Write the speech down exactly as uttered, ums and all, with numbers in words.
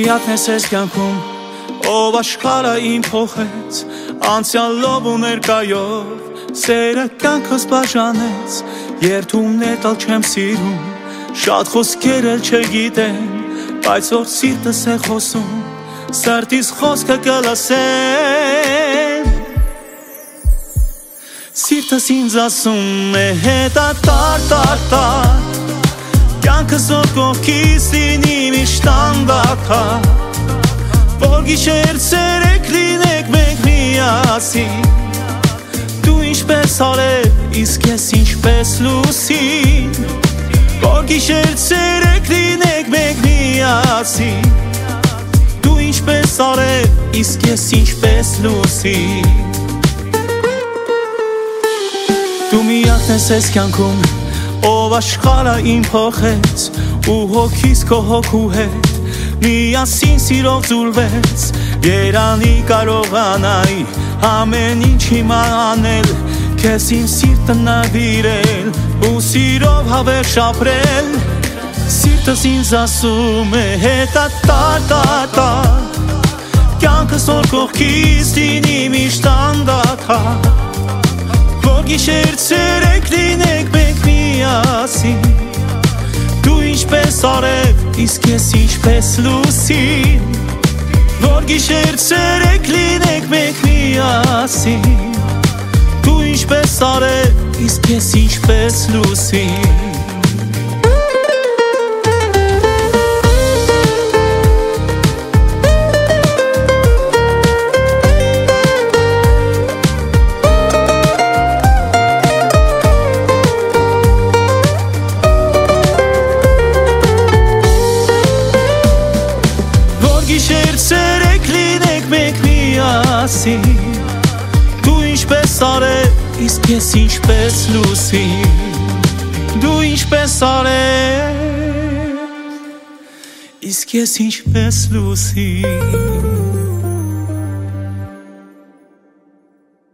միակն ես ես կյանքում, ով աշխարհը իմ փոխեց, անցյալով ու ներկայով, սերը կյանքս բաժանեց, երդումներ տալ չեմ սիրում, շատ խոսքեր էլ չգիտեմ, բայց որ սիրտս է խոսում, սրտիս խոսքը կլսեմ, սիրտս ինձ ասում է հետա տար, տար, տար, կյանքս որ կողքիս լինի միշտ անդադար, որ գիշեր ցերեկ լինենք մենք միասին, դու ինչպես արև, իսկ ես ինչպես լուսին, որ գիշեր ցերեկ լինենք մենք միասին, դու ինչպես արև, իսկ ես ինչպես լուսին, դու միակն ես ես կյանքում, ով աշխարհը իմ փոխեց, ու հոգիս քո հոգու հետ, միասին սիրով ձուլվեց, երանի կարողանայի, ամեն ինչ հիմա անել, քեզ իմ սիրտը նվիրել, ու սիրով հավերժ ապրել, սիրտս ինձ ասում է հետա տար, տար, տար, կյանքս որ կողքիս լինի միշտ անդադար, որ գիշեր ցերեկ լինենք մենք միասին, դու ինչպես արև, իսկ ես ինչպես լուսին, որ գիշեր ցերեկ լինենք մենք միասին, դու ինչպես արև, իսկ ես ինչպես լուսին, դու ինչպես արև, իսկ ես ինչպես լուսին, դու ինչպես արև, իսկ ես ինչպես լուսին